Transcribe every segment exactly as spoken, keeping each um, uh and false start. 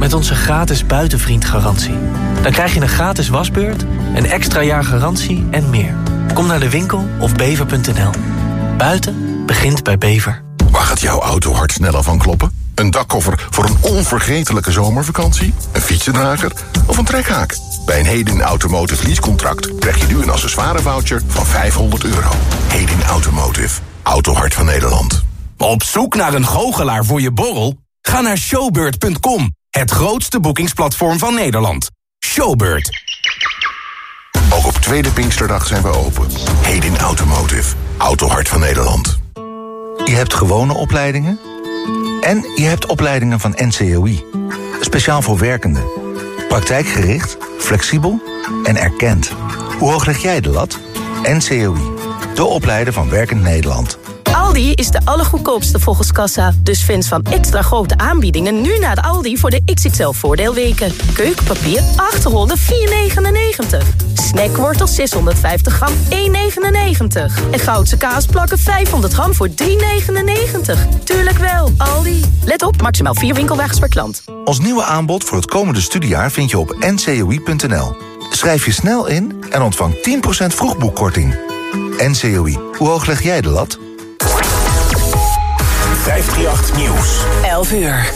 met onze gratis buitenvriendgarantie. Dan krijg je een gratis wasbeurt, een extra jaar garantie en meer. Kom naar de winkel of bever punt n l. Buiten begint bij Bever. Waar gaat jouw auto hard sneller van kloppen? Een dakkoffer voor een onvergetelijke zomervakantie? Een fietsendrager of een trekhaak? Bij een Hedin Automotive leasecontract krijg je nu een accessoirevoucher van vijfhonderd euro. Hedin Automotive. Autohart van Nederland. Op zoek naar een goochelaar voor je borrel? Ga naar showbird punt com. Het grootste boekingsplatform van Nederland. Showbird. Ook op tweede Pinksterdag zijn we open. Hedin Automotive. Autohart van Nederland. Je hebt gewone opleidingen en je hebt opleidingen van N C O I. Speciaal voor werkenden. Praktijkgericht, flexibel en erkend. Hoe hoog leg jij de lat? N C O I. De opleider van Werkend Nederland. Aldi is de allergoedkoopste volgens kassa. Dus fans van extra grote aanbiedingen nu naar de Aldi voor de X X L-voordeelweken. Keukenpapier achterrollen vier negenennegentig. Snackwortel zeshonderdvijftig gram één negenennegentig. En Goudse kaasplakken vijfhonderd gram voor drie negenennegentig. Tuurlijk wel, Aldi. Let op, maximaal vier winkelwagens per klant. Ons nieuwe aanbod voor het komende studiejaar vind je op n c o i punt n l. Schrijf je snel in en ontvang tien procent vroegboekkorting. N C O I, hoe hoog leg jij de lat? vijfhonderdachttien Nieuws. elf uur.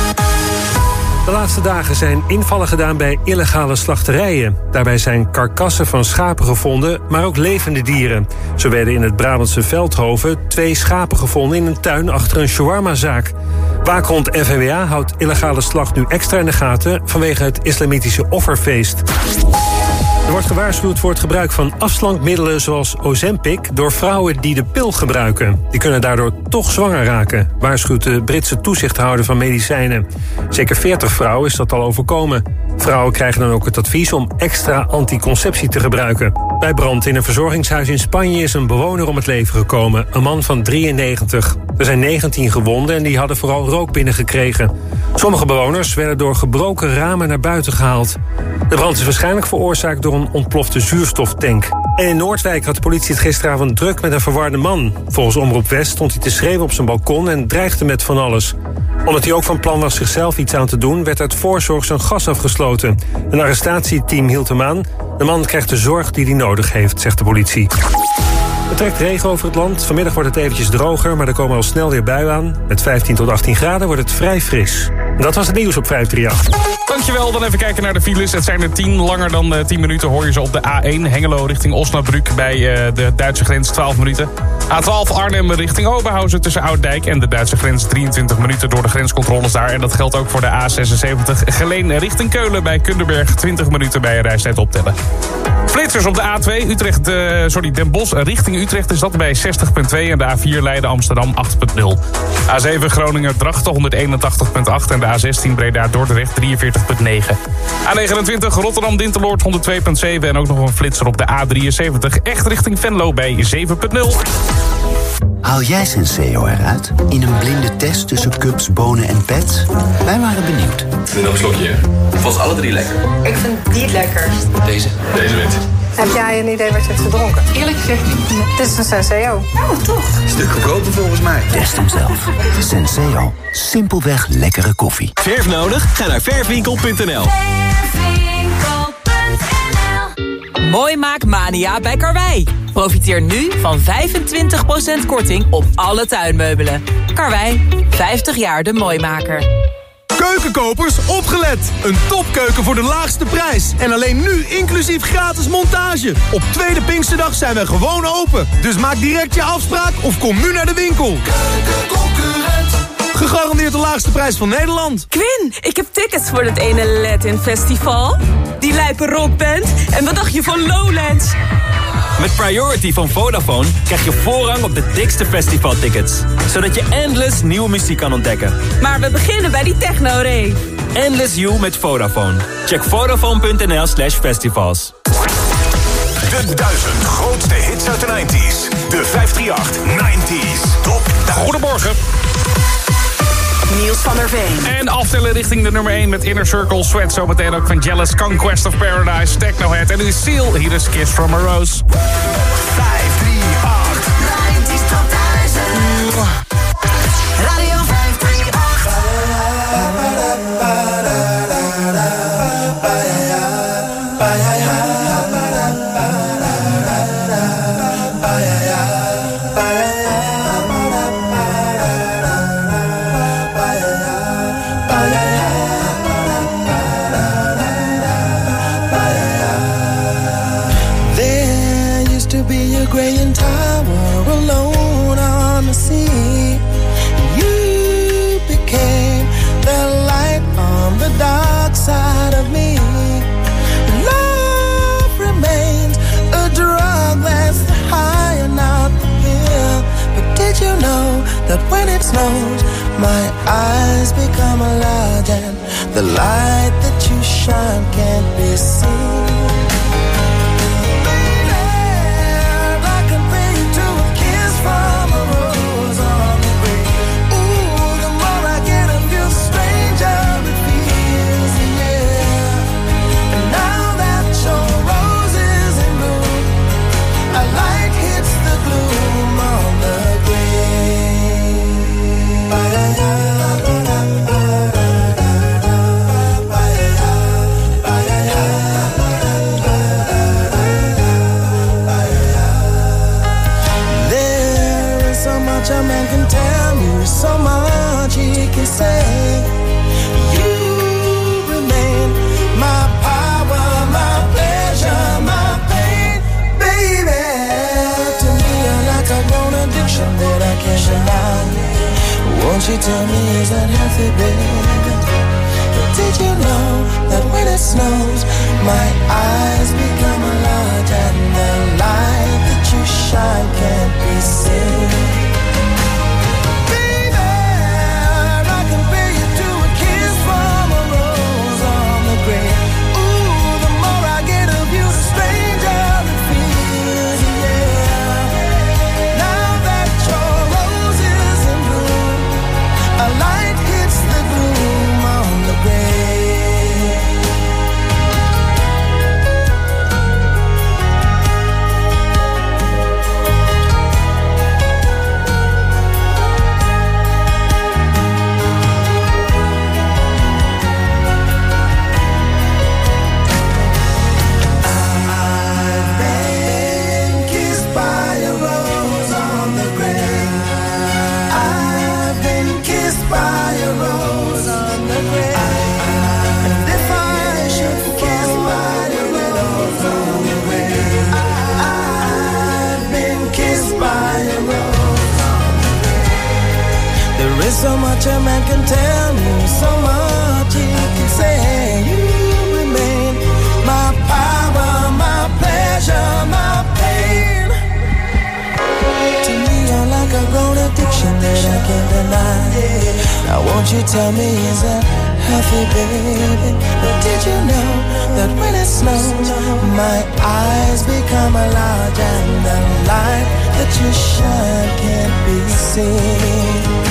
De laatste dagen zijn invallen gedaan bij illegale slachterijen. Daarbij zijn karkassen van schapen gevonden, maar ook levende dieren. Zo werden in het Brabantse Veldhoven twee schapen gevonden in een tuin achter een shawarmazaak. Waakhond F N W A houdt illegale slacht nu extra in de gaten vanwege het islamitische offerfeest. Er wordt gewaarschuwd voor het gebruik van afslankmiddelen zoals Ozempic door vrouwen die de pil gebruiken. Die kunnen daardoor toch zwanger raken, waarschuwt de Britse toezichthouder van medicijnen. Zeker veertig vrouwen is dat al overkomen. Vrouwen krijgen dan ook het advies om extra anticonceptie te gebruiken. Bij brand in een verzorgingshuis in Spanje is een bewoner om het leven gekomen, een man van drieënnegentig. Er zijn negentien gewonden en die hadden vooral rook binnengekregen. Sommige bewoners werden door gebroken ramen naar buiten gehaald. De brand is waarschijnlijk veroorzaakt door een ontplofte zuurstoftank. En in Noordwijk had de politie het gisteravond druk met een verwarde man. Volgens Omroep West stond hij te schreeuwen op zijn balkon en dreigde met van alles. Omdat hij ook van plan was zichzelf iets aan te doen, werd uit voorzorg zijn gas afgesloten. Een arrestatieteam hield hem aan. De man krijgt de zorg die hij nodig heeft, zegt de politie. Er trekt regen over het land. Vanmiddag wordt het eventjes droger, maar er komen al snel weer buien aan. Met vijftien tot achttien graden wordt het vrij fris. Dat was het nieuws op vijfhonderdachttien. Dankjewel, dan even kijken naar de files. Het zijn er tien, langer dan uh, tien minuten hoor je ze op de A één. Hengelo richting Osnabrück bij uh, de Duitse grens twaalf minuten. A twaalf Arnhem richting Oberhausen tussen Ouddijk en de Duitse grens drieëntwintig minuten door de grenscontroles daar. En dat geldt ook voor de A zesenzeventig Geleen richting Keulen bij Kunderberg. twintig minuten bij een reistijd optellen. Flitsers op de A twee Utrecht, uh, sorry, Den Bosch richting Utrecht is dat bij zestig komma twee en de A vier Leiden Amsterdam acht komma nul. A zeven Groningen Drachten honderdeenentachtig komma acht en de A zestien Breda Dordrecht drieënveertig komma negen. A negenentwintig Rotterdam Dinteloord honderdtwee komma zeven en ook nog een flitser op de A drieënzeventig echt richting Venlo bij zeven komma nul. Haal jij Senseo eruit in een blinde test tussen cups, bonen en pets? Wij waren benieuwd. Ik vind nog een slokje, hè? Vast alle drie lekker. Ik vind die het lekkerst. Deze. Deze wint. Heb jij een idee wat je hebt gedronken? Eerlijk gezegd niet. Dit is een Senseo. Oh, toch? Stuk goedkoper volgens mij. Test hem zelf. Senseo. Simpelweg lekkere koffie. Verf nodig? Ga naar verfwinkel punt n l. Mooi Maak Mania bij Karwei. Profiteer nu van vijfentwintig procent korting op alle tuinmeubelen. Karwei, vijftig jaar de Mooimaker. Keukenkopers, opgelet! Een topkeuken voor de laagste prijs. En alleen nu inclusief gratis montage. Op tweede Pinksterdag zijn we gewoon open. Dus maak direct je afspraak of kom nu naar de winkel. Keukenconcurrent. Gegarandeerd de laagste prijs van Nederland. Quinn, ik heb tickets voor het ene Latin Festival. Die lijpe rockband. En wat dacht je van Lowlands? Met Priority van Vodafone krijg je voorrang op de dikste festivaltickets. Zodat je endless nieuwe muziek kan ontdekken. Maar we beginnen bij die techno-rave. Endless You met Vodafone. Check vodafone punt n l slash festivals. De duizend grootste hits uit de negentig. De vijfhonderdachttien negentig Top duizend. Goedemorgen. Niels van der Veen. En aftellen richting de nummer één met Inner Circle, Sweat. Zometeen ook van Jealous, Conquest of Paradise, Technohead. En nu is Seal, hier is Kiss from a Rose. vijfhonderdachttien negentig Top duizend. Radio vijfhonderdachttien. swaying tower alone on the sea. You became the light on the dark side of me. Love remains a drug that's the high and not the pill. But did you know that when it snows, my eyes become large and the light that you shine can't be seen? A man can tell me so much he can say. You remain my power, my pleasure, my pain, baby. To me you're like a grown addiction that I can't deny. Won't you tell me, is that healthy, baby? But did you know that when it snows, my eyes become large and the light that you shine can't be seen? So much a man can tell me, so much he can say. You remain my power, my pleasure, my pain. To me you're like a grown addiction that I can't deny. Now won't you tell me, is that healthy, baby? But did you know that when it snows, my eyes become large and the light that you shine can't be seen?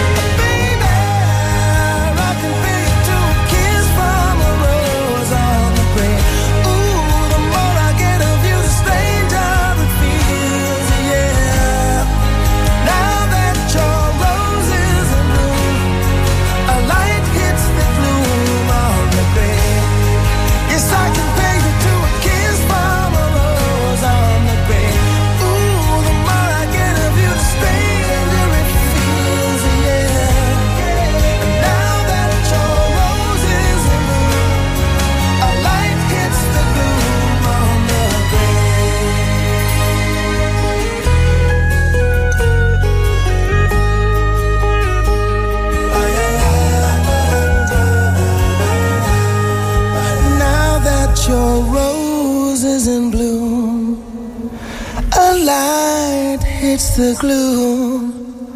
Your roses in bloom, a light hits the gloom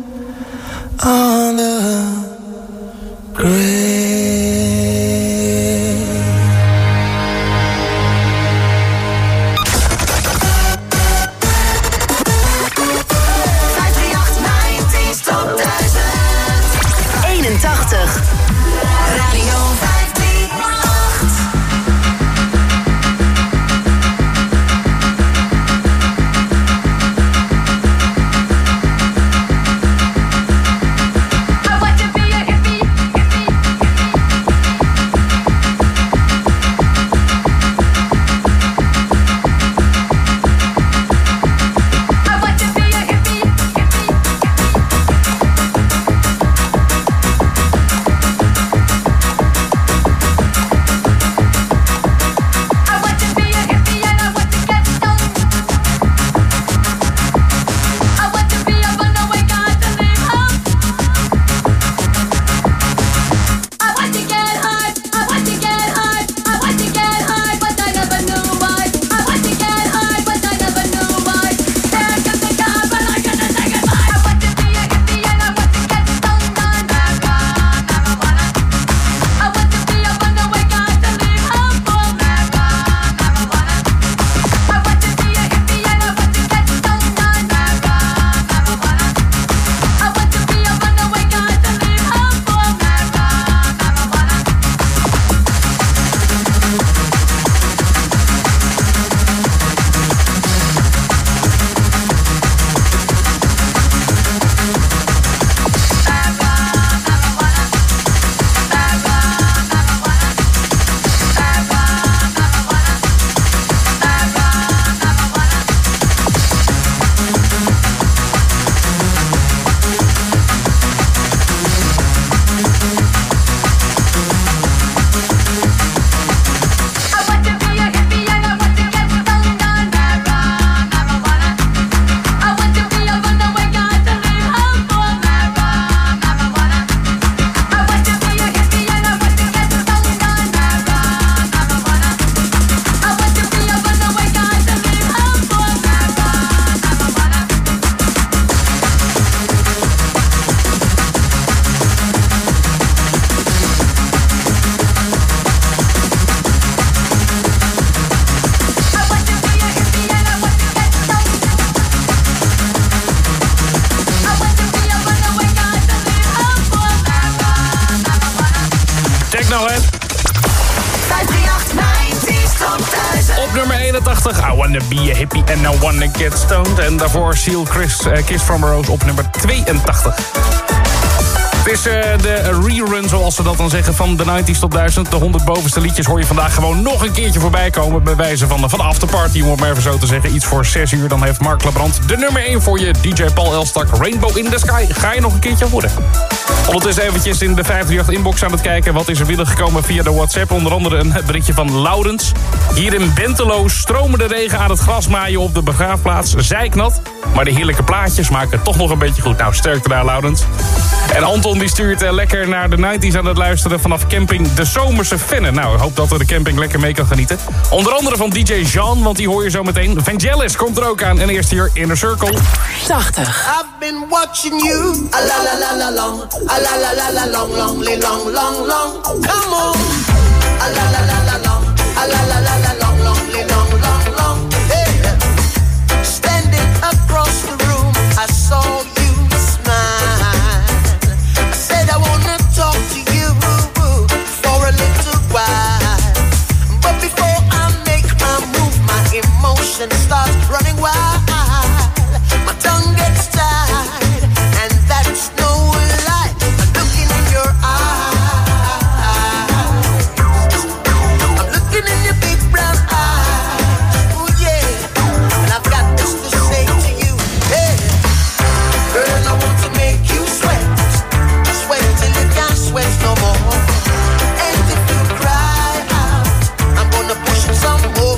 on the grave. eenentachtig Radio snel, hè? vijf drie acht nineties Top duizend. Op nummer eenentachtig, I Wanna Be a Hippie and I Wanna Get Stoned. En daarvoor Seal Chris, uh, Kiss from a Rose op nummer tweeëntachtig. Het is uh, de rerun, zoals ze dat dan zeggen, van de nineties Top duizend. De honderd bovenste liedjes hoor je vandaag gewoon nog een keertje voorbij komen. Bij wijze van, van afterparty, om het maar even zo te zeggen. Iets voor zes uur, dan heeft Mark Labrand de nummer één voor je. D J Paul Elstak, Rainbow in the Sky. Ga je nog een keertje horen. Ondertussen eventjes in de vijf drie acht inbox aan het kijken. Wat is er binnengekomen via de WhatsApp? Onder andere een berichtje van Laurens. Hier in Bentelo stromen de regen aan het gras maaien op de begraafplaats. Zijknat. Maar de heerlijke plaatjes maken toch nog een beetje goed. Nou, sterkte daar, Laurens. En Anton die stuurt uh, lekker naar de nineties aan het luisteren vanaf camping De Zomerse Vennen. Nou, ik hoop dat er de camping lekker mee kan genieten. Onder andere van D J Jean, want die hoor je zo meteen. Vangelis komt er ook aan. En eerst hier Inner Circle. tachtig. I've been watching you. A la la la la long. A la la la la long, long, long, long, long. Come on. A la la la la long. A la la la la long, long, long, long, long. Hey. Standing across the room, I saw you smile. I said I wanna talk to you for a little while. But before I make my move, my emotions start running wild. My tongue gets tied, and that's no lie. I'm looking in your eyes. I'm looking in your big brown eyes. Oh yeah, and I've got this to say to you. Hey, girl, I want to make you sweat, sweat till you can't sweat no more. And if you cry out, I'm gonna push it some more.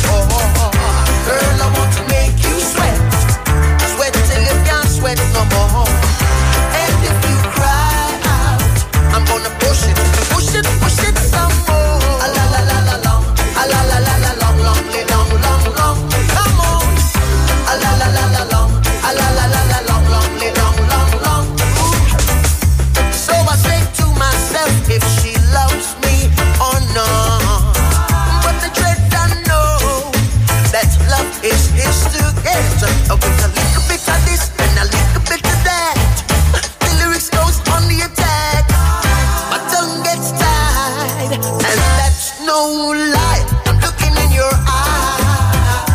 Girl, I want to make you sweat, sweat till you can't sweat no more. And if you cry out, I'm gonna push it, push it, push it some more. A la la la la long, a la la la la long, long, long, long, long. Come on. A la la la la long, a la la la la long, long, long, long, long. Ooh. So I say to myself, if she loves me or not. But the dread I know that love is his to get. Uh, with a little bit of this and a little bit of that, the lyrics goes on the attack. My tongue gets tied, and that's no lie. I'm looking in your eyes.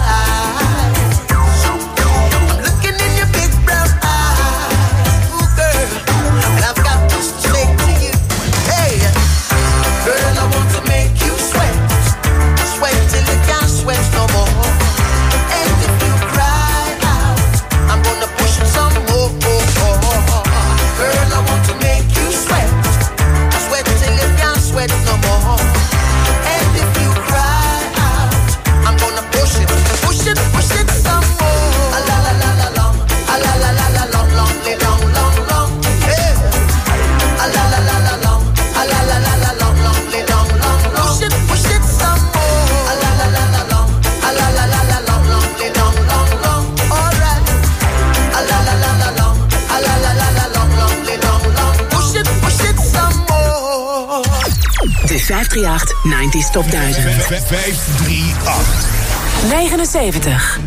I'm looking in your big brown eyes. Ooh, girl, and I've got this to say to you. Hey, girl, I want to make you sweat, sweat till you can't sweat no more. And if you cry out, I'm gonna push it some more. Girl, I want to make you sweat, sweat till you can't sweat no more. And if you cry out, I'm gonna push it, push it, push it some more. A la la la la long, a la la la la long, long, long, long, long. Hey. A la la la la long, a la la la la long, long, long, long, long. Push it, push it some more. A la la la la long, a la la la la long, long, long, long, long. Alright. A la la la la long, a la la la la long, long, long, long. Push it, push it some more. De vijf drie acht nineties Top duizend. vijf drie acht. negenenzeventig.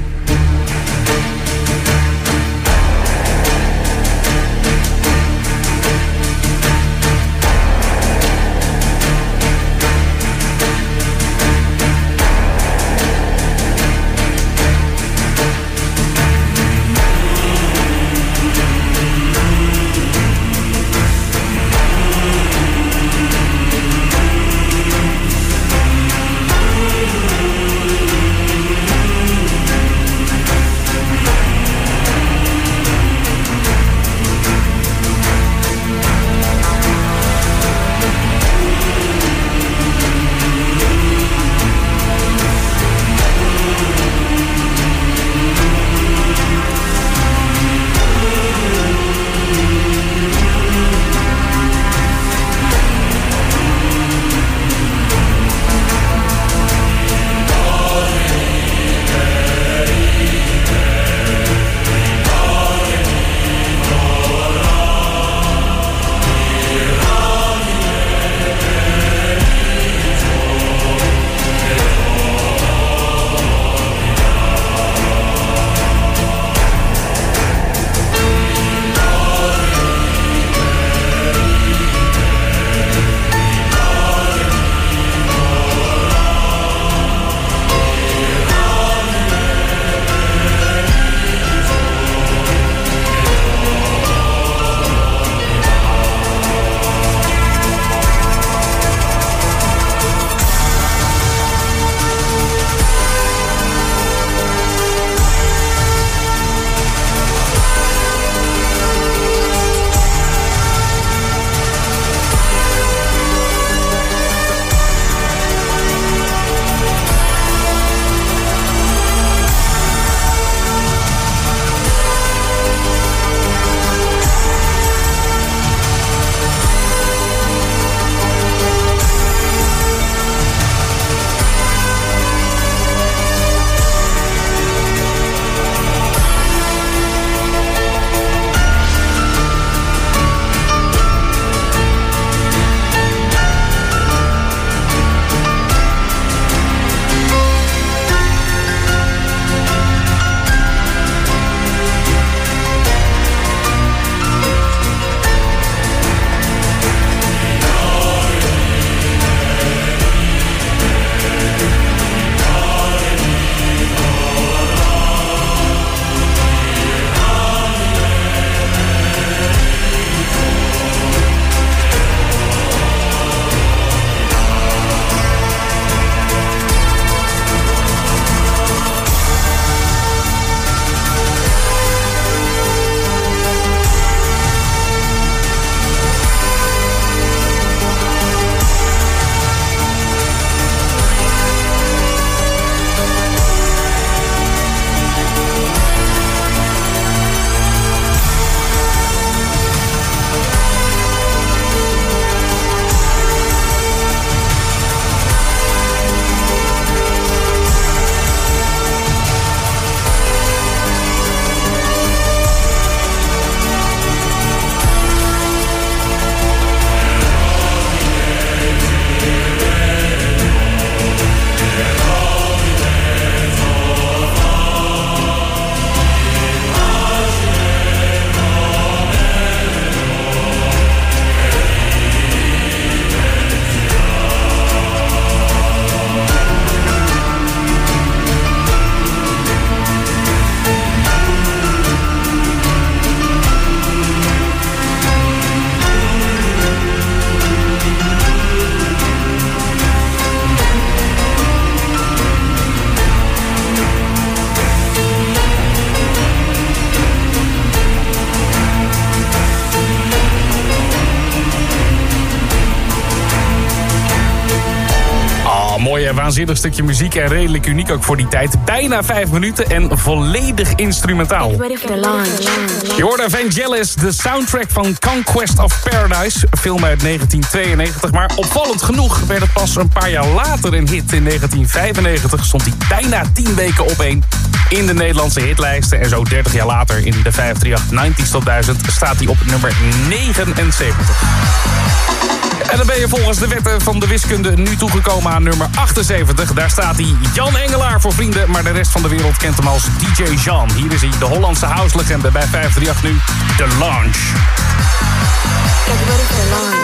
een mooi en waanzinnig stukje muziek en redelijk uniek ook voor die tijd. Bijna vijf minuten en volledig instrumentaal. Je hoorde Vangelis, de soundtrack van Conquest of Paradise. Een film uit negentien tweeënnegentig. Maar opvallend genoeg werd het pas een paar jaar later een hit. In negentien vijfennegentig stond hij bijna tien weken op één in de Nederlandse hitlijsten. En zo dertig jaar later in de vijf drie acht nineties Top duizend staat hij op nummer negenenzeventig. En dan ben je volgens de wetten van de wiskunde nu toegekomen aan nummer achtenzeventig. Daar staat hij, Jan Engelaar voor vrienden, maar de rest van de wereld kent hem als D J Jean. Hier is hij, de Hollandse house-legende bij vijf drie acht nu, The Launch. Get ready for the launch.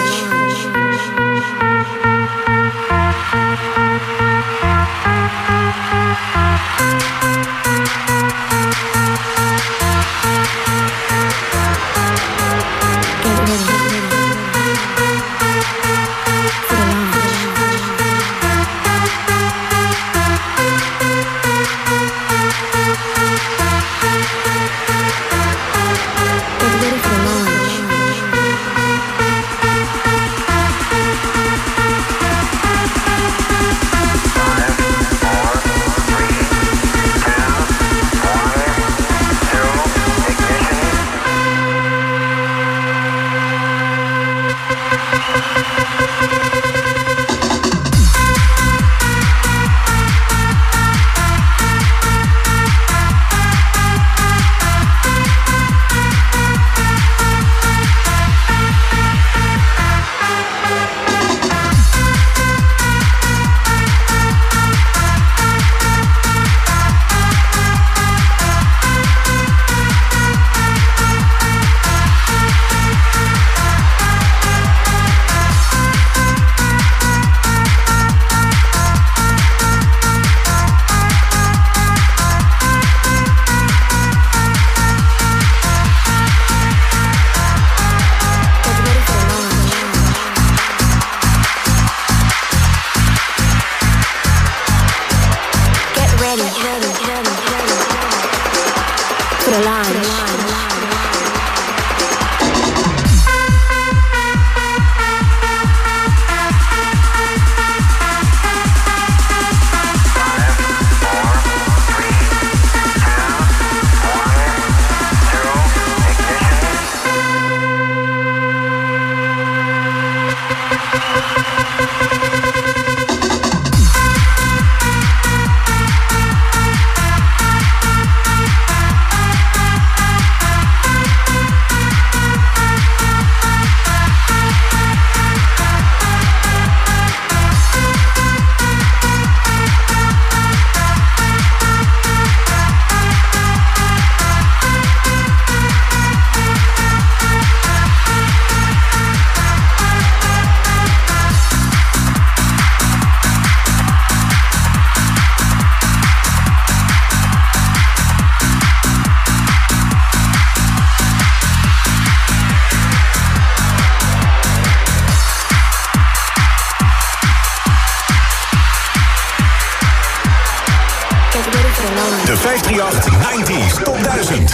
De vijf drie acht nineties Top duizend.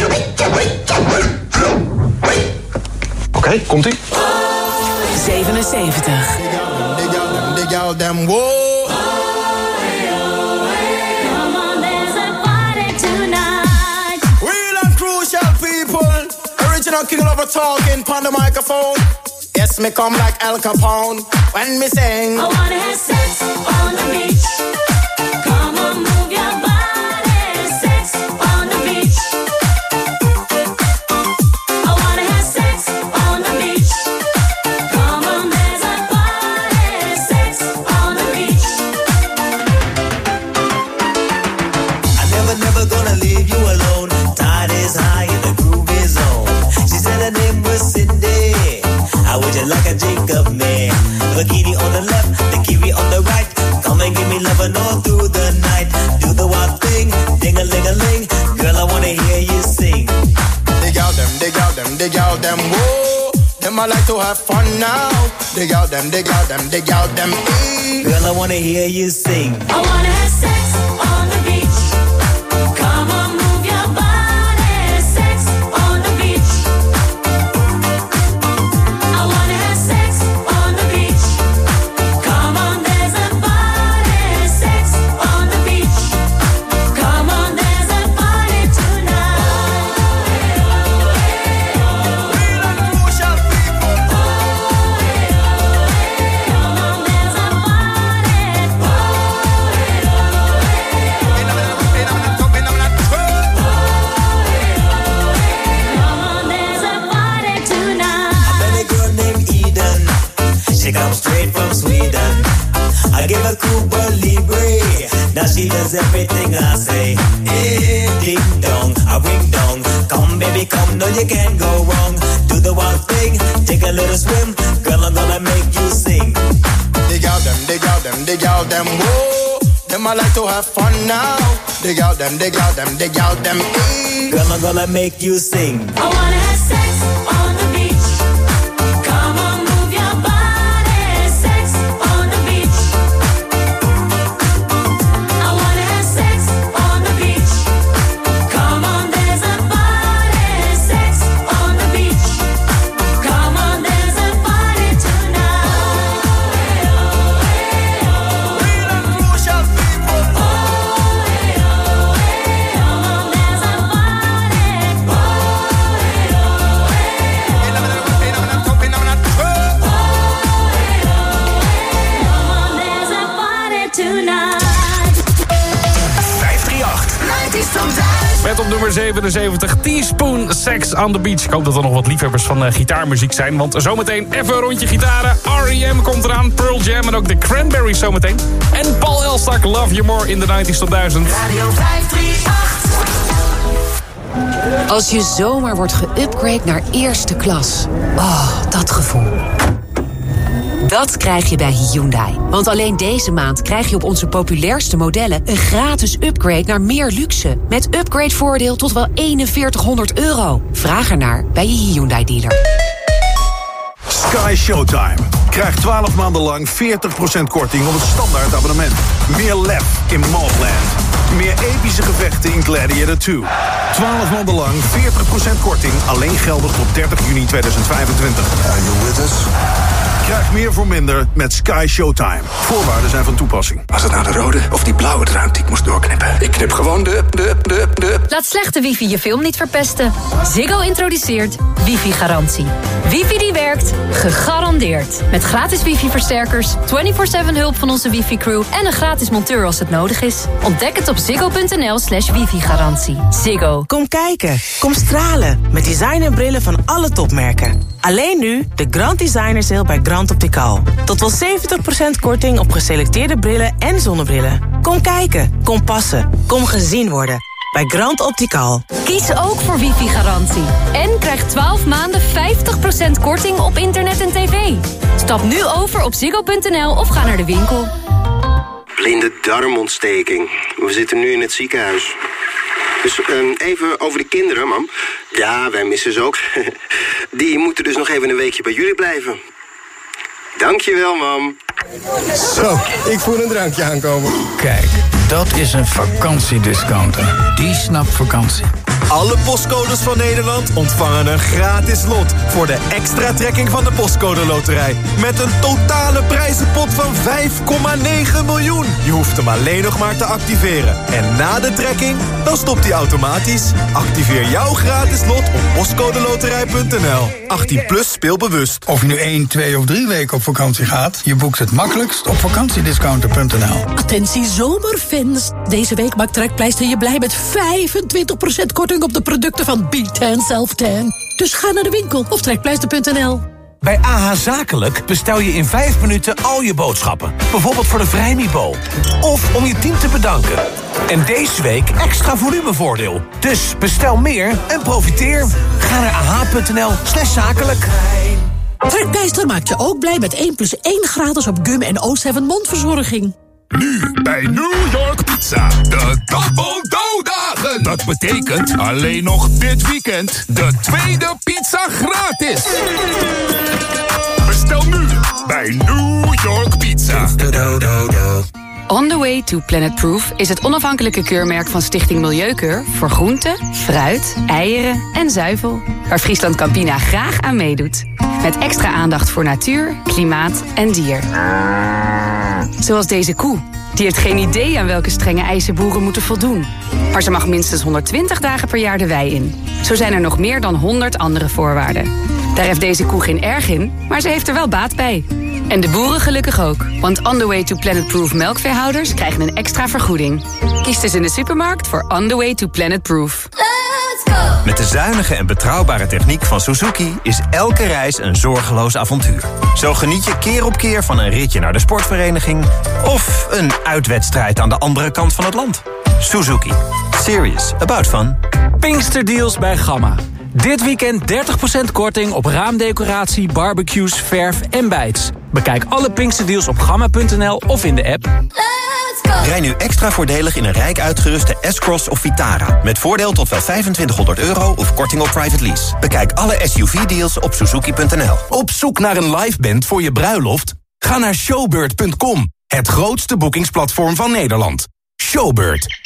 Oké, okay, komt-ie. zevenenzeventig. Dig out them, whoa. Real and crucial people. Original king of a talking on the microphone. Yes, me come like Al Capone when me sing. I wanna have sex on the beach. Come on, move your body. Sex on the beach. I wanna have sex on the beach. Come on, there's a party. Sex on the beach. I'm never, never gonna leave you alone. Tide is high and the groove is on. She said her name was Cindy. How would you like a Jacob man? The bikini on the left, the kiwi on the right. Come and give me love and all through the night. Do the wild thing, ding-a-ling-a-ling. Girl, I wanna hear you sing. Dig out them, dig out them, dig out them, whoa. Them I like to have fun now. Dig out them, dig out them, dig out them, ee. Girl, I wanna hear you sing. I wanna have sex on the beach. Come on, move your body. Sex on the beach. I wanna have sex on the beach. Come on, there's a party. a Cuba Libre. Now she does everything I say. Hey, ding dong, a ring dong. Come baby, come, no you can't go wrong. Do the one thing, take a little swim. Girl, I'm gonna make you sing. Dig out them, dig out them, dig out them, whoa. Them I like to have fun now. Dig out them, dig out them, dig out them, eh. Girl, I'm gonna make you sing. I wanna have sex on the beach. Come on, move your body. Sex on the beach. I wanna have sex on the beach. Come on, there's a party. Sex on the beach. Come on, there's a party tonight. Real and crucial people. Met op nummer zevenenzeventig Teaspoon Sex on the Beach. Ik hoop dat er nog wat liefhebbers van uh, gitaarmuziek zijn. Want zometeen even een rondje gitaren. R E M komt eraan, Pearl Jam en ook de Cranberries zometeen. En Paul Elstak, Love You More in de negentig tot duizend. Radio vijf drie acht. Als je zomaar wordt geüpgrade naar eerste klas. Oh, dat gevoel. Dat krijg je bij Hyundai. Want alleen deze maand krijg je op onze populairste modellen een gratis upgrade naar meer luxe. Met upgradevoordeel tot wel eenenveertighonderd euro. Vraag ernaar bij je Hyundai dealer. Sky Showtime. Krijg twaalf maanden lang veertig procent korting op het standaard abonnement. Meer lef in Mobland. Meer epische gevechten in Gladiator twee. twaalf maanden lang veertig procent korting. Alleen geldig tot dertig juni tweeduizend vijfentwintig. Are you with us? Krijg meer voor minder met Sky Showtime. Voorwaarden zijn van toepassing. Was het nou de rode of die blauwe draad die ik moest doorknippen? Ik knip gewoon de, de, de, de... Laat slechte wifi je film niet verpesten. Ziggo introduceert wifi-garantie. Wifi die werkt, gegarandeerd. Met gratis wifi-versterkers, vierentwintig zeven hulp van onze wifi-crew... en een gratis monteur als het nodig is. Ontdek het op ziggo.nl slash wifi-garantie. Ziggo. Kom kijken, kom stralen. Met designerbrillen van alle topmerken. Alleen nu de Grand Designer Sale bij Grand Optical. Tot wel zeventig procent korting op geselecteerde brillen en zonnebrillen. Kom kijken, kom passen, kom gezien worden. Bij Grand Optical. Kies ook voor wifi-garantie. En krijg twaalf maanden vijftig procent korting op internet en tv. Stap nu over op ziggo.nl of ga naar de winkel. Blinde darmontsteking. We zitten nu in het ziekenhuis. Dus um, even over de kinderen, mam. Ja, wij missen ze ook. Die moeten dus nog even een weekje bij jullie blijven. Dankjewel, mam. Zo, ik voel een drankje aankomen. Kijk, dat is een vakantiediscounter. Die snapt vakantie. Alle postcodes van Nederland ontvangen een gratis lot voor de extra trekking van de Postcode Loterij. Met een totale prijzenpot van vijf komma negen miljoen. Je hoeft hem alleen nog maar te activeren. En na de trekking, dan stopt hij automatisch. Activeer jouw gratis lot op postcodeloterij punt n l. achttien plus, speel bewust. Of je nu één, twee of drie weken op vakantie gaat, je boekt het makkelijkst op vakantiediscounter punt n l. Attentie zomerfans. Deze week maakt Trekpleister je blij met vijfentwintig procent korting op de producten van B tien Self tan. Dus ga naar de winkel of trekpleister punt n l. Bij A H Zakelijk bestel je in vijf minuten al je boodschappen. Bijvoorbeeld voor de Vrijmibo. Of om je team te bedanken. En deze week extra volumevoordeel. Dus bestel meer en profiteer. Ga naar ah.nl slash zakelijk. Trekpleister maakt je ook blij met één plus één gratis op gum en O zeven mondverzorging. Nu bij New York Pizza. De Double Dough-dagen. Dat betekent alleen nog dit weekend de tweede pizza gratis. Bestel nu bij New York Pizza. On the Way to Planet Proof is het onafhankelijke keurmerk van Stichting Milieukeur voor groenten, fruit, eieren en zuivel, waar Friesland Campina graag aan meedoet. Met extra aandacht voor natuur, klimaat en dier. Zoals deze koe. Die heeft geen idee aan welke strenge eisen boeren moeten voldoen. Maar ze mag minstens honderdtwintig dagen per jaar de wei in. Zo zijn er nog meer dan honderd andere voorwaarden. Daar heeft deze koe geen erg in, maar ze heeft er wel baat bij. En de boeren gelukkig ook. Want On the Way to Planet Proof melkveehouders krijgen een extra vergoeding. Kies dus in de supermarkt voor On the Way to Planet Proof. Let's Met de zuinige en betrouwbare techniek van Suzuki is elke reis een zorgeloos avontuur. Zo geniet je keer op keer van een ritje naar de sportvereniging of een uitwedstrijd aan de andere kant van het land. Suzuki. Serious about fun. Pinksterdeals bij Gamma. Dit weekend dertig procent korting op raamdecoratie, barbecues, verf en bijts. Bekijk alle Pinksterdeals op gamma punt n l of in de app. Rij nu extra voordelig in een rijk uitgeruste S-Cross of Vitara. Met voordeel tot wel vijfentwintighonderd euro of korting op private lease. Bekijk alle S U V-deals op suzuki punt n l. Op zoek naar een live band voor je bruiloft? Ga naar showbird punt com. Het grootste boekingsplatform van Nederland. Showbird.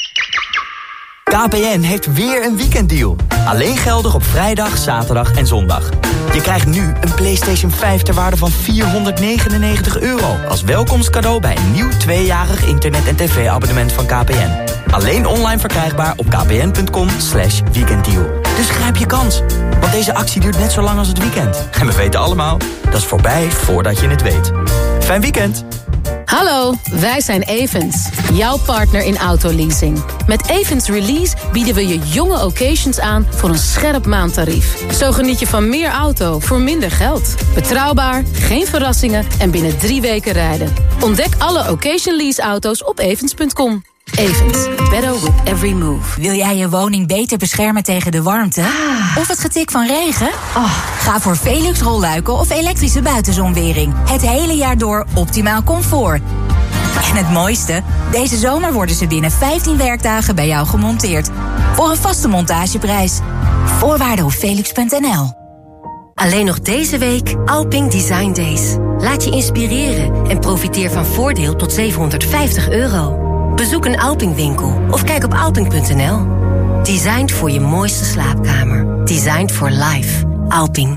K P N heeft weer een weekenddeal. Alleen geldig op vrijdag, zaterdag en zondag. Je krijgt nu een PlayStation vijf ter waarde van vierhonderdnegenennegentig euro... als welkomstcadeau bij een nieuw tweejarig internet- en tv-abonnement van K P N. Alleen online verkrijgbaar op kpn punt com slash weekenddeal. Dus grijp je kans, want deze actie duurt net zo lang als het weekend. En we weten allemaal, dat is voorbij voordat je het weet. Fijn weekend! Hallo, wij zijn Evans, jouw partner in autoleasing. Met Evans Release bieden we je jonge occasions aan voor een scherp maandtarief. Zo geniet je van meer auto voor minder geld. Betrouwbaar, geen verrassingen en binnen drie weken rijden. Ontdek alle occasion lease auto's op evans punt com. Evans, better with every move. Wil jij je woning beter beschermen tegen de warmte? Of het getik van regen? Oh, ga voor Velux rolluiken of elektrische buitenzonwering. Het hele jaar door optimaal comfort. En het mooiste? Deze zomer worden ze binnen vijftien werkdagen bij jou gemonteerd. Voor een vaste montageprijs. Voorwaarden op velux punt n l. Alleen nog deze week Alping Design Days. Laat je inspireren en profiteer van voordeel tot zevenhonderdvijftig euro. Bezoek een Alping-winkel of kijk op alping punt n l. Designed voor je mooiste slaapkamer. Designed for life. Alping.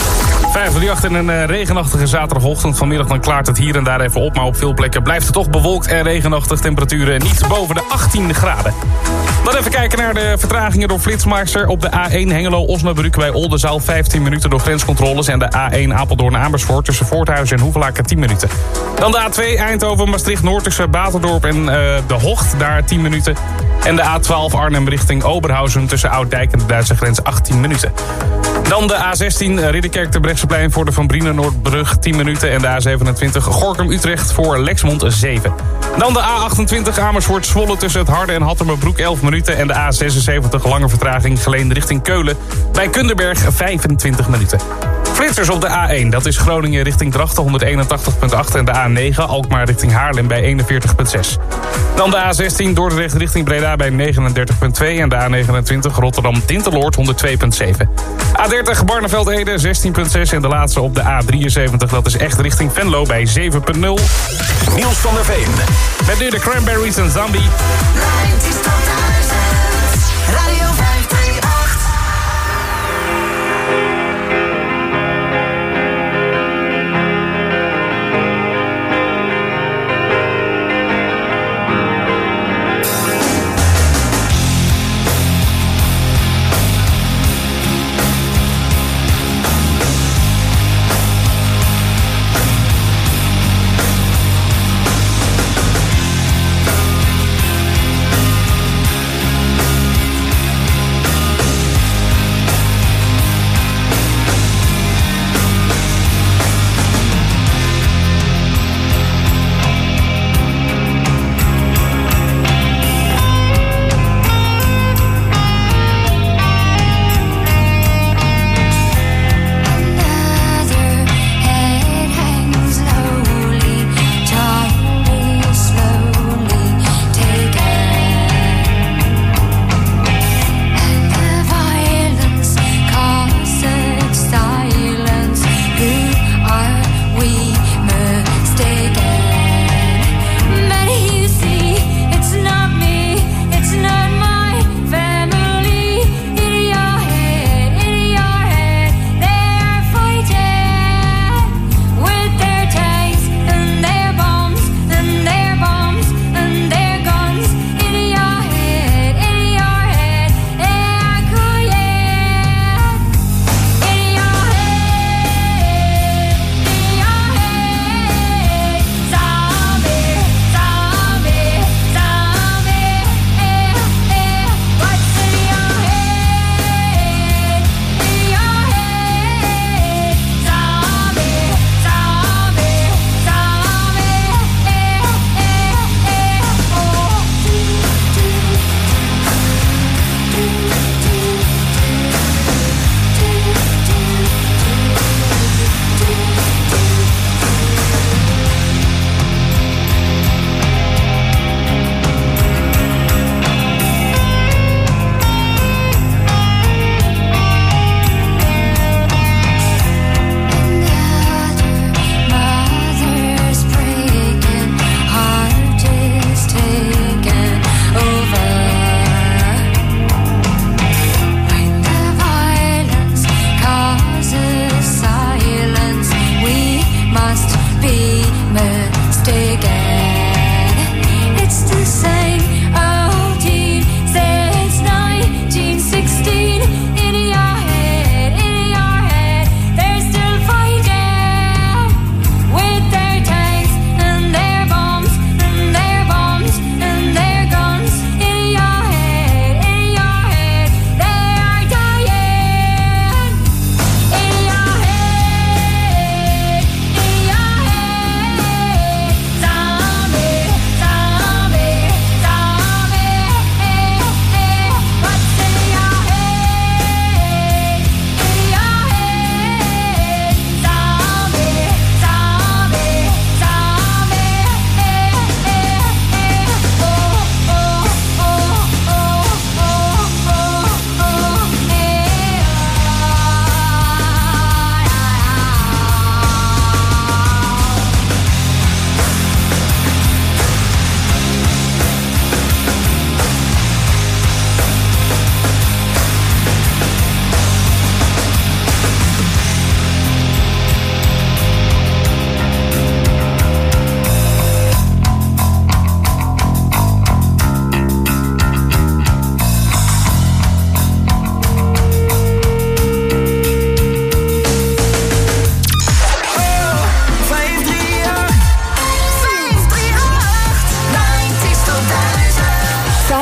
vijf drie acht in een uh, regenachtige zaterdagochtend. Vanmiddag dan klaart het hier en daar even op, maar op veel plekken blijft het toch bewolkt en regenachtig. Temperaturen niet boven de achttien graden. Dan even kijken naar de vertragingen door Flitsmeister. Op de A één Hengelo-Osnabrück bij Oldenzaal vijftien minuten door grenscontroles. En de A één Apeldoorn-Amersfoort tussen Voorthuizen en Hoevelaken tien minuten. Dan de A twee Eindhoven-Maastricht-Noord tussen Baterdorp en uh, De Hocht, daar tien minuten. En de A twaalf Arnhem richting Oberhausen tussen Ouddijk en de Duitse grens achttien minuten. Dan de A zestien Ridderkerk de Brechtseplein voor de Van Brienen-Noordbrug tien minuten. En de A zevenentwintig Gorinchem-Utrecht voor Lexmond zeven. Dan de A achtentwintig Amersfoort-Zwolle tussen het Harde en Hattemerbroek elf minuten. En de A zesenzeventig lange vertraging Geleen richting Keulen bij Kunderberg vijfentwintig minuten. Flitsers op de A één, dat is Groningen richting Drachten honderdeenentachtig komma acht... en de A negen Alkmaar richting Haarlem bij eenenveertig komma zes. Dan de A zestien Dordrecht richting Breda bij negenendertig komma twee... en de A negenentwintig Rotterdam-Dinteloord honderdtwee komma zeven. A dertig Barneveld-Ede zestien komma zes en de laatste op de A drieënzeventig... dat is echt richting Venlo bij zeven komma nul. Niels van der Veen. Met nu de Cranberries en Zombie. Radio vijf drie acht.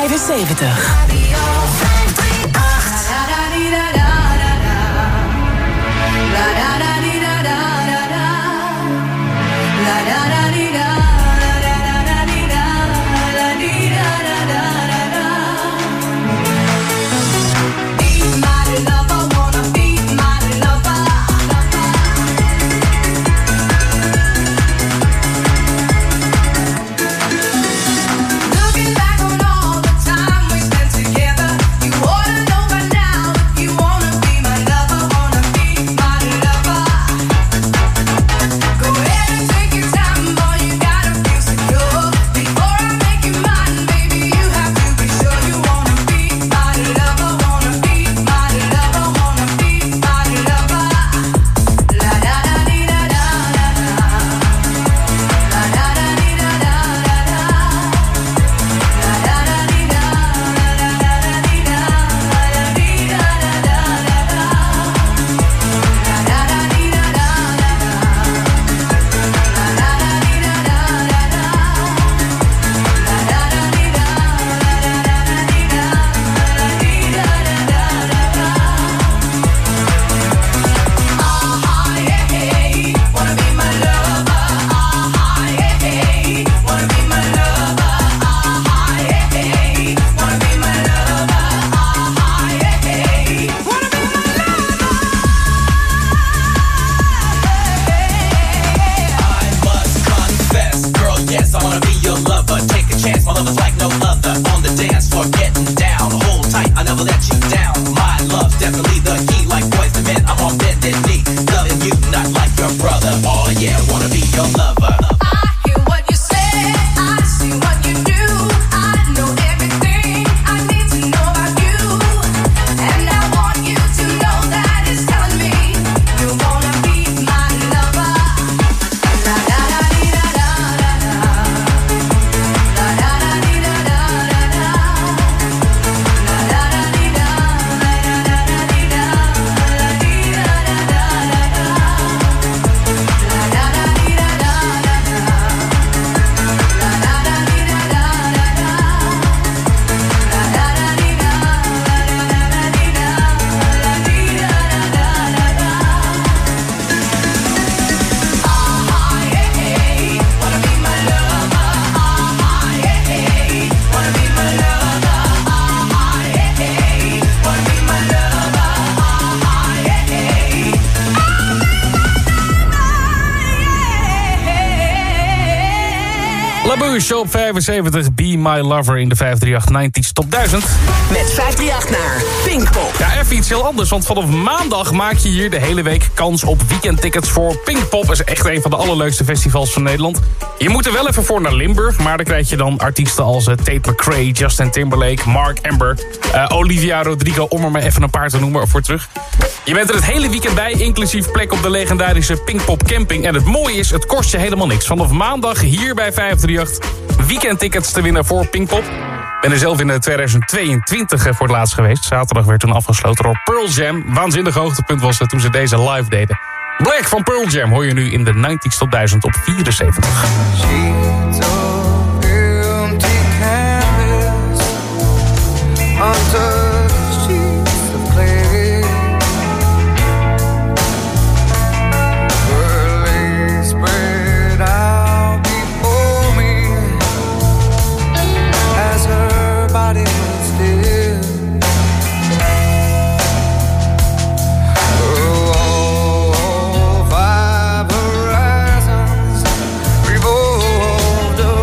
vijfenzeventig. LaBouche op vijfenzeventig, Be My Lover in de vijf drie acht nineties Top duizend. Met vijf drie acht naar Pinkpop. Ja, even iets heel anders, want vanaf maandag maak je hier de hele week kans op weekendtickets voor Pinkpop. Dat is echt een van de allerleukste festivals van Nederland. Je moet er wel even voor naar Limburg, maar dan krijg je dan artiesten als uh, Tate McRae, Justin Timberlake, Mark Amber, uh, Olivia Rodrigo, om er maar even een paar te noemen voor terug. Je bent er het hele weekend bij, inclusief plek op de legendarische Pinkpop Camping. En het mooie is, het kost je helemaal niks. Vanaf maandag hier bij vijf drie acht weekendtickets te winnen voor Pinkpop. Ik ben er zelf in tweeduizend tweeëntwintig voor het laatst geweest. Zaterdag werd toen afgesloten door Pearl Jam. Waanzinnig hoogtepunt was het toen ze deze live deden. Black van Pearl Jam hoor je nu in de nineties Top duizend op vierenzeventig. Revolved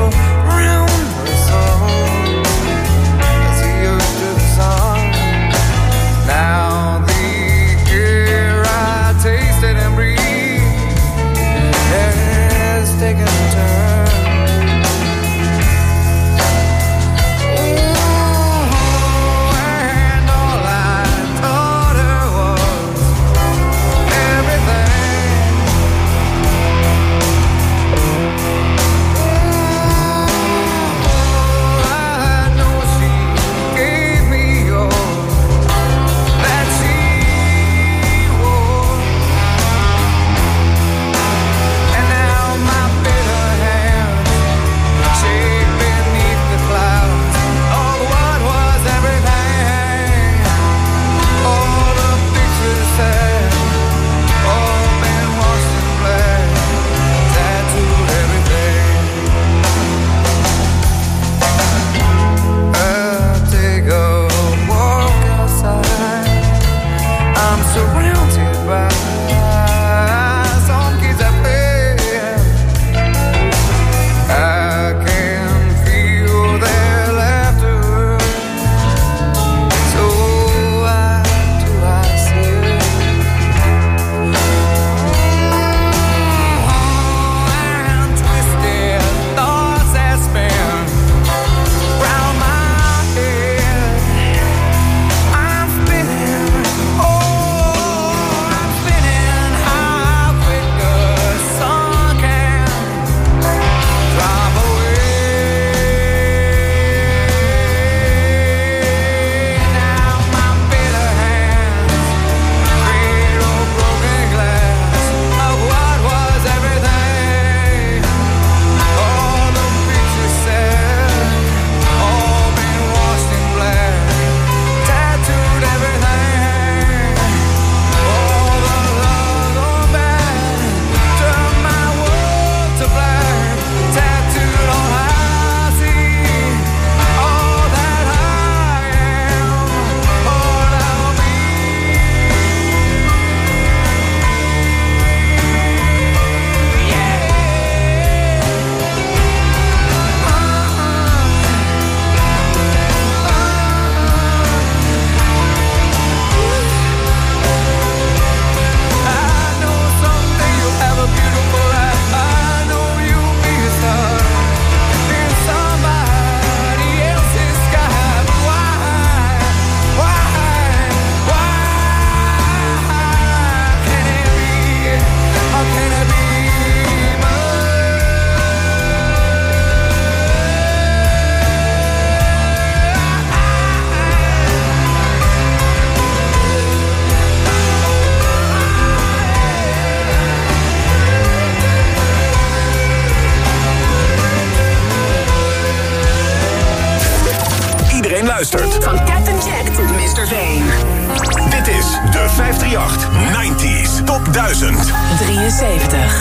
luistert. Van Captain Jack tot mister Vane. Dit is de vijfdrieëndertig nineties Top duizend. drieënzeventig.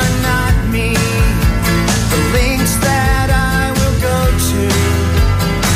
The links that I will go to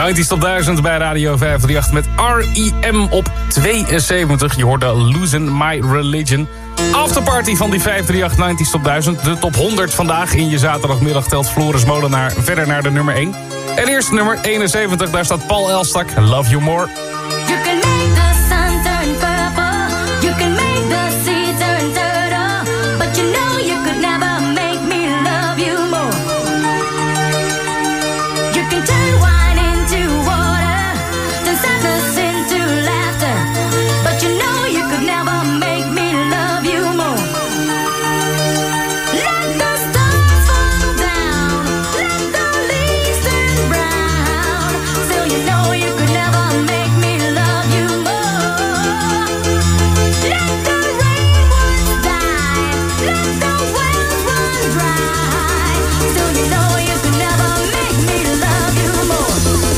negentig Top duizend bij Radio vijfhonderdachttien met R E M op tweeënzeventig. Je hoorde Losing My Religion. Afterparty van die vijfhonderdachtendertig negentig Top duizend. De top honderd vandaag in je zaterdagmiddag telt Floris Molenaar verder naar de nummer één. En eerst nummer eenenzeventig, daar staat Paul Elstak, Love You More. You can make the sun turn purple. You can make the sea turn turtle. But you know you could never make me love you more. You can turn wine into water, turn sadness into laughter. But you know you could never make me love you more. Let the stars fall down, let the leaves turn brown. Still you know you could never make me love you more. Let the rainwater die, let the wells run dry. Still you know you could never make me love you more.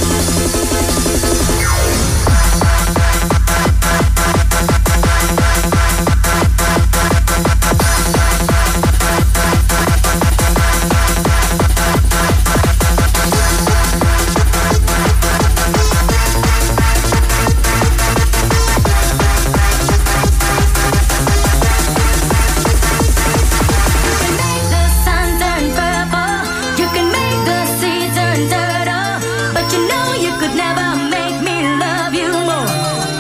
The sun turn purple, you can make the sea turn turtle, but you know you could never make me love you more.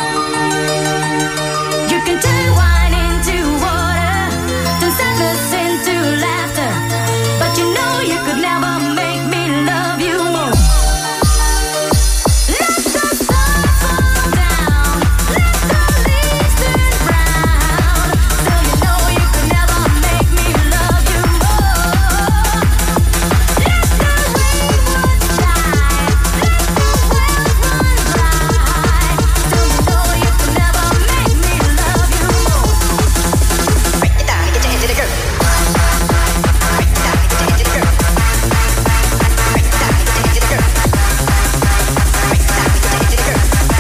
You can turn wine into water, turn sadness into laughter, but you know you could never make me love you more. Let the stars fall down, let the leaves turn brown, still you know you could never make me love you more. Let the rainwater die, let the wells run dry, still you know you could never make me love you more. Break it down, get your hands in the dirt. Break it down, get your hands in the dirt. Break it down, get your hands in the dirt. Break it down, get your hands in the dirt. Break it down, get your hands in the dirt.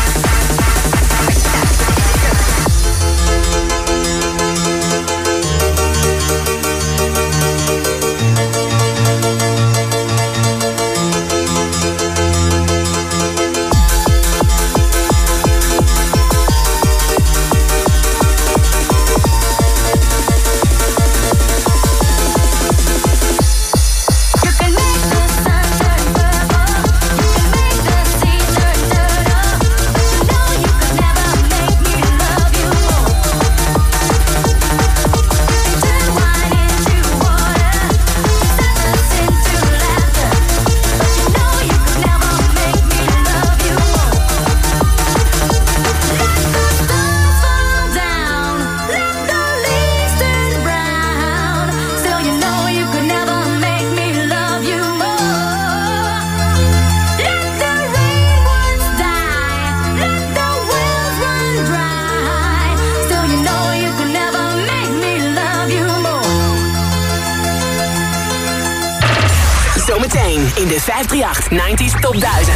You can make the sun turn purple, you can make the sea turn turtle, but you know you could never make me love you more. Turn wine into water, sadness into laughter, but you know you could never make me love you more. Let the stars fall down, let the leaves turn brown, still you know you could never make me love you more. Let the rainwater die, let the wells run dry, still you know you could never make me love you more. Zometeen in de vijfhonderdachtendertig negentig Top duizend.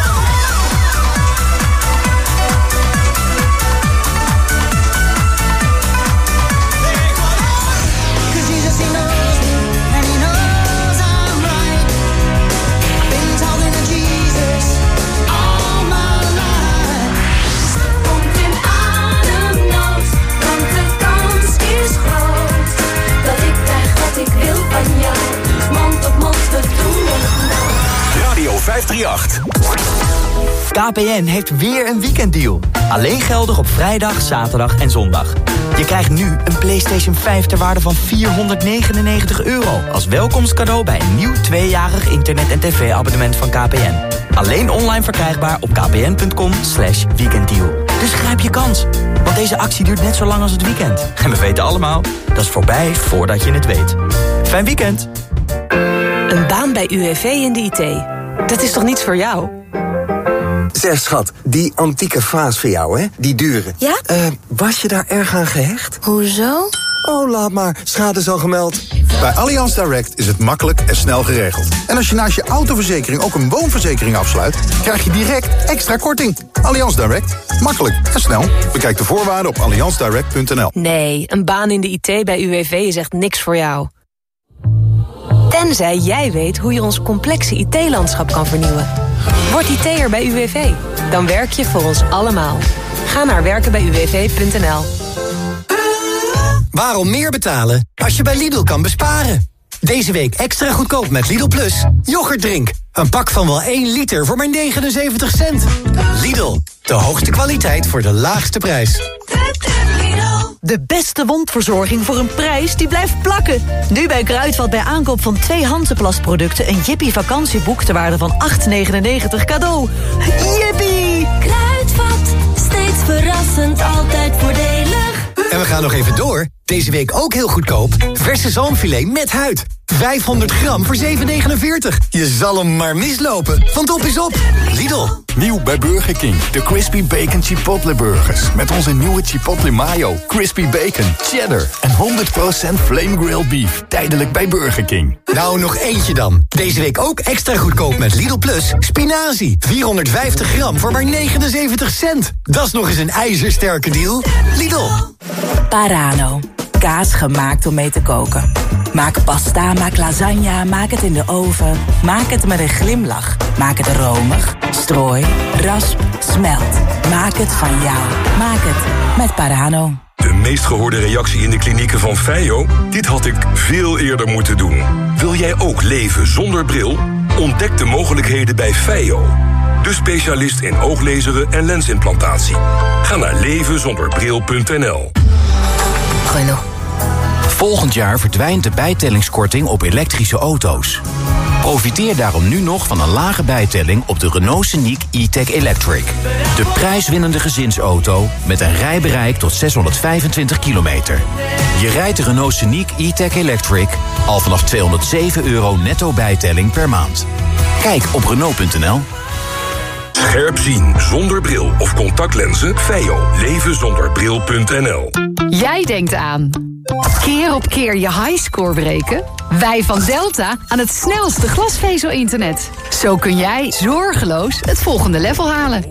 Cause Jesus, he knows me, and he knows I'm right. I've been talking to Jesus all my life. Komt in ademnood, want de kans is groot dat ik krijg wat ik wil van jou. Mond op mond, we doen het nooit. Radio vijfhonderdachtendertig. K P N heeft weer een weekenddeal. Alleen geldig op vrijdag, zaterdag en zondag. Je krijgt nu een PlayStation vijf ter waarde van vierhonderdnegenennegentig euro... als welkomstcadeau bij een nieuw tweejarig internet- en tv-abonnement van K P N. Alleen online verkrijgbaar op kpn.com slash weekenddeal. Dus grijp je kans, want deze actie duurt net zo lang als het weekend. En we weten allemaal, dat is voorbij voordat je het weet. Fijn weekend! Een baan bij U W V in de I T. Dat is toch niets voor jou? Zeg schat, die antieke vaas voor jou, hè? Die dure. Ja? Eh, was je daar erg aan gehecht? Hoezo? Oh, laat maar. Schade is al gemeld. Bij Allianz Direct is het makkelijk en snel geregeld. En als je naast je autoverzekering ook een woonverzekering afsluit, krijg je direct extra korting. Allianz Direct. Makkelijk en snel. Bekijk de voorwaarden op allianz direct punt n l. Nee, een baan in de I T bij U W V is echt niks voor jou. Tenzij jij weet hoe je ons complexe I T-landschap kan vernieuwen. Word I T'er bij U W V. Dan werk je voor ons allemaal. Ga naar werken bij u w v punt n l. Waarom meer betalen als je bij Lidl kan besparen? Deze week extra goedkoop met Lidl Plus. Yoghurtdrink. Een pak van wel één liter voor maar negenenzeventig cent. Lidl, de hoogste kwaliteit voor de laagste prijs. De beste wondverzorging voor een prijs die blijft plakken. Nu bij Kruidvat bij aankoop van twee Hansaplast producten... een Jippie vakantieboek ter waarde van acht negenennegentig cadeau. Jippie! Kruidvat, steeds verrassend, altijd voordelig. En we gaan nog even door. Deze week ook heel goedkoop. Verse zalmfilet met huid. vijfhonderd gram voor zeven negenenveertig. Je zal hem maar mislopen, want op is op. Lidl. Nieuw bij Burger King. De Crispy Bacon Chipotle Burgers. Met onze nieuwe Chipotle Mayo, Crispy Bacon, Cheddar en honderd procent Flame Grilled Beef. Tijdelijk bij Burger King. Nou, nog eentje dan. Deze week ook extra goedkoop met Lidl Plus. Spinazie. vierhonderdvijftig gram voor maar negenenzeventig cent. Dat is nog eens een ijzersterke deal. Lidl. Parano. Kaas gemaakt om mee te koken. Maak pasta, maak lasagne, maak het in de oven. Maak het met een glimlach. Maak het romig, strooi, rasp, smelt. Maak het van jou. Maak het met Parano. De meest gehoorde reactie in de klinieken van Feio? Dit had ik veel eerder moeten doen. Wil jij ook leven zonder bril? Ontdek de mogelijkheden bij Feio. De specialist in ooglezeren en lensimplantatie. Ga naar leven zonder bril punt n l. Renault. Volgend jaar verdwijnt de bijtellingskorting op elektrische auto's. Profiteer daarom nu nog van een lage bijtelling op de Renault Scenic E-Tech Electric. De prijswinnende gezinsauto met een rijbereik tot zeshonderdvijfentwintig kilometer. Je rijdt de Renault Scenic E-Tech Electric al vanaf tweehonderdzeven euro netto bijtelling per maand. Kijk op Renault punt n l. Scherp zien zonder bril of contactlenzen? Feio. leven zonder bril punt n l. Jij denkt aan keer op keer je highscore breken? Wij van Delta aan het snelste glasvezel-internet. Zo kun jij zorgeloos het volgende level halen.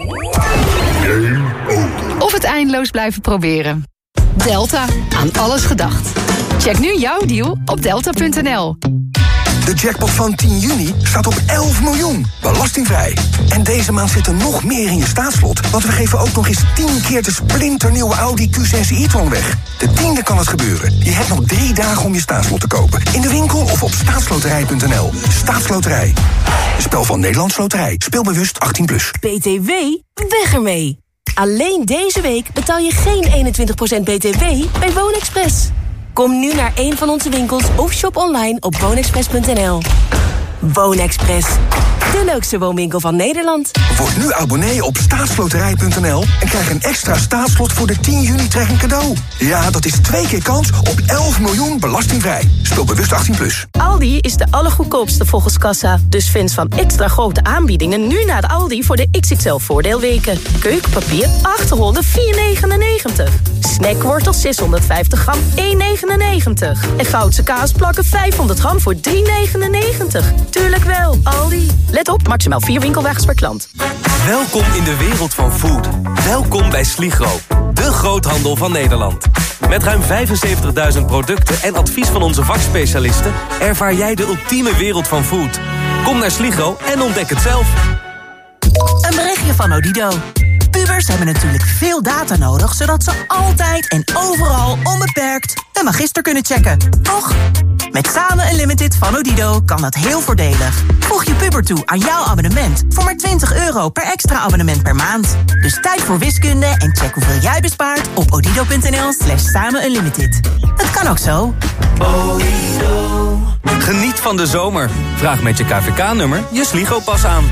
Of het eindeloos blijven proberen. Delta, aan alles gedacht. Check nu jouw deal op delta punt n l. De jackpot van tien juni staat op elf miljoen, belastingvrij. En deze maand zit er nog meer in je staatslot, want we geven ook nog eens tien keer de splinternieuwe Audi Q zes e-tron weg. De tiende kan het gebeuren. Je hebt nog drie dagen om je staatslot te kopen. In de winkel of op staatsloterij punt n l. Staatsloterij. Een spel van Nederlands Loterij. Speelbewust achttien plus. B T W? Weg ermee! Alleen deze week betaal je geen eenentwintig procent B T W bij WoonExpress. Kom nu naar een van onze winkels of shop online op woonexpress punt n l. WoonExpress, de leukste woonwinkel van Nederland. Word nu abonnee op staatsloterij punt n l en krijg een extra staatslot voor de tien juni trekking cadeau. Ja, dat is twee keer kans op elf miljoen belastingvrij. Speel bewust achttien plus. Aldi is de allergoedkoopste volgens kassa. Dus fans van extra grote aanbiedingen nu naar de Aldi voor de X X L voordeelweken. Keukenpapier achterhonderd vier negenennegentig. Snackwortels zeshonderdvijftig gram één negenennegentig. En Goudse kaasplakken vijfhonderd gram voor drie negenennegentig. Tuurlijk wel, Aldi. Let op, maximaal vier winkelwagens per klant. Welkom in de wereld van food. Welkom bij Sligro, de groothandel van Nederland. Met ruim vijfenzeventigduizend producten en advies van onze vakspecialisten ervaar jij de ultieme wereld van food. Kom naar Sligro en ontdek het zelf. Een berichtje van Odido. Pubers hebben natuurlijk veel data nodig, zodat ze altijd en overal onbeperkt een magister kunnen checken. Toch? Met Samen Unlimited van Odido kan dat heel voordelig. Voeg je puber toe aan jouw abonnement voor maar twintig euro per extra abonnement per maand. Dus tijd voor wiskunde en check hoeveel jij bespaart op odido punt n l slash samen unlimited. Het kan ook zo. Odido. Geniet van de zomer. Vraag met je K V K-nummer je Sligo-pas aan.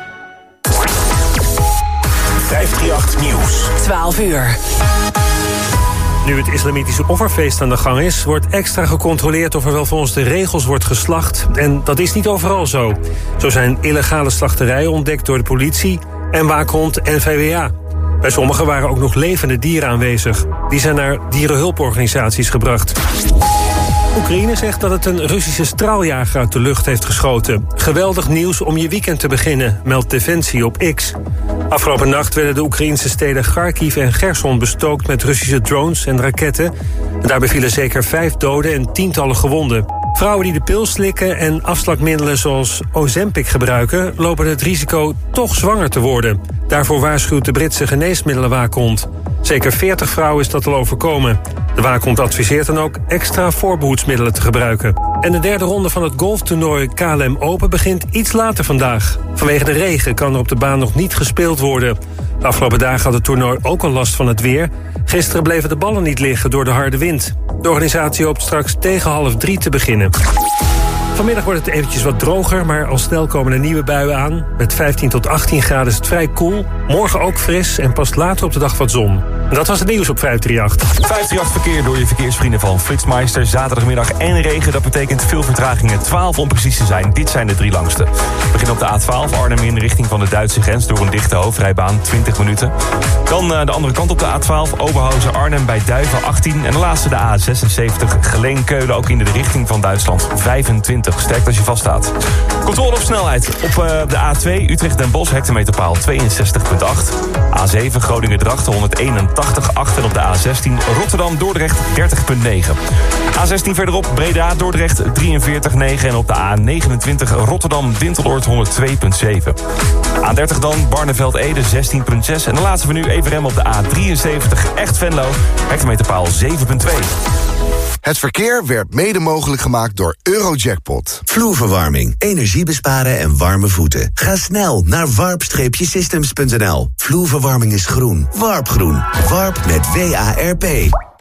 vijfhonderdachttien Nieuws. twaalf uur. Nu het islamitische offerfeest aan de gang is, wordt extra gecontroleerd of er wel volgens de regels wordt geslacht. En dat is niet overal zo. Zo zijn illegale slachterijen ontdekt door de politie en waakhond N V W A. Bij sommigen waren ook nog levende dieren aanwezig. Die zijn naar dierenhulporganisaties gebracht. Oekraïne zegt dat het een Russische straaljager uit de lucht heeft geschoten. Geweldig nieuws om je weekend te beginnen, meldt Defensie op X. Afgelopen nacht werden de Oekraïnse steden Kharkiv en Gerson bestookt met Russische drones en raketten. En daarbij vielen zeker vijf doden en tientallen gewonden. Vrouwen die de pil slikken en afslakmiddelen zoals Ozempic gebruiken, lopen het risico toch zwanger te worden. Daarvoor waarschuwt de Britse geneesmiddelenwaakhond. Zeker veertig vrouwen is dat al overkomen. De waakhond adviseert dan ook extra voorbehoedsmiddelen te gebruiken. En de derde ronde van het golftoernooi K L M Open begint iets later vandaag. Vanwege de regen kan er op de baan nog niet gespeeld worden. De afgelopen dagen had het toernooi ook al last van het weer. Gisteren bleven de ballen niet liggen door de harde wind. De organisatie hoopt straks tegen half drie te beginnen. Vanmiddag wordt het eventjes wat droger, maar al snel komen er nieuwe buien aan. Met vijftien tot achttien graden is het vrij koel. Morgen ook fris en pas later op de dag wat zon. En dat was het nieuws op vijf drie acht. vijf drie acht verkeer door je verkeersvrienden van Flitsmeister. Zaterdagmiddag en regen, dat betekent veel vertragingen. twaalf om precies te zijn. Dit zijn de drie langste. We beginnen op de A twaalf Arnhem in de richting van de Duitse grens door een dichte hoofdrijbaan, twintig minuten. Dan uh, de andere kant op de A twaalf Oberhausen Arnhem bij Duiven, achttien. En de laatste de A zesenzeventig Geleen-Keulen, ook in de richting van Duitsland, vijfentwintig. Sterk als je vaststaat. Controle op snelheid op uh, de A twee Utrecht-Den Bosch, hectometerpaal tweeënzestig komma acht. A zeven Groningen-Drachten, honderdeenentachtig komma acht. En op de A zestien Rotterdam-Dordrecht, dertig komma negen. A zestien verderop Breda-Dordrecht, drieënveertig komma negen. En op de A negenentwintig Rotterdam-Dinteloord, honderdtwee komma zeven. A dertig dan Barneveld-Ede, zestien komma zes. En de laatste van nu Everem op de A drieënzeventig Echt-Venlo, hectometerpaal zeven komma twee. Het verkeer werd mede mogelijk gemaakt door Eurojackpot. Vloerverwarming, energie besparen en warme voeten. Ga snel naar warp systems punt n l. Vloerverwarming is groen. Warpgroen. Warp met W A R P.